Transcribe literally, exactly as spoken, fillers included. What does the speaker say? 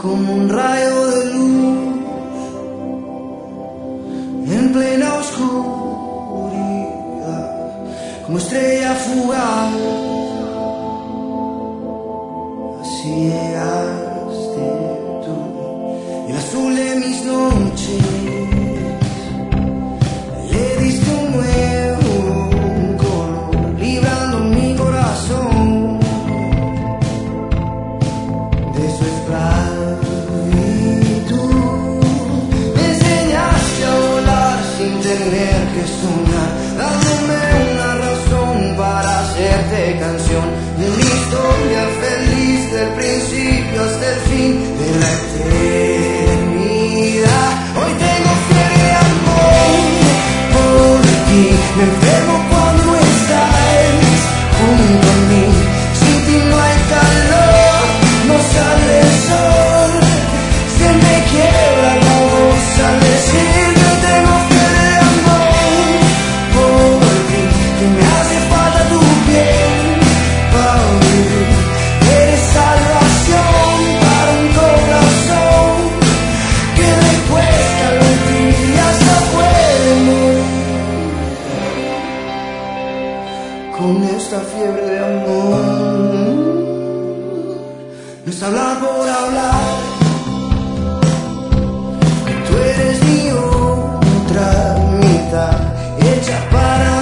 como un rayo de luz en plena oscuridad, como estrella fugaz. Así llegaste tú, el azul de mis noches. Le diste un nuevo color, librando mi corazón de su esclavitud. Me enseñaste a volar sin tener que sonar, dándome una razón para hacerte canción de mi historia feliz, del principio hasta el fin de la eternidad. Hoy tengo fiebre de amor por ti, me enfermo cuando no estás junto a mí. Sin ti no hay calor, no sale el sol, se me quiebra la voz al decir que tengo fiebre de amor por ti, que me hace falta tu piel para vivir. Eres salvación para un corazón que le cuesta mentir y hasta puede morir. Con esta fiebre de amor no es hablar por hablar, tú eres mi otra mitad, hecha para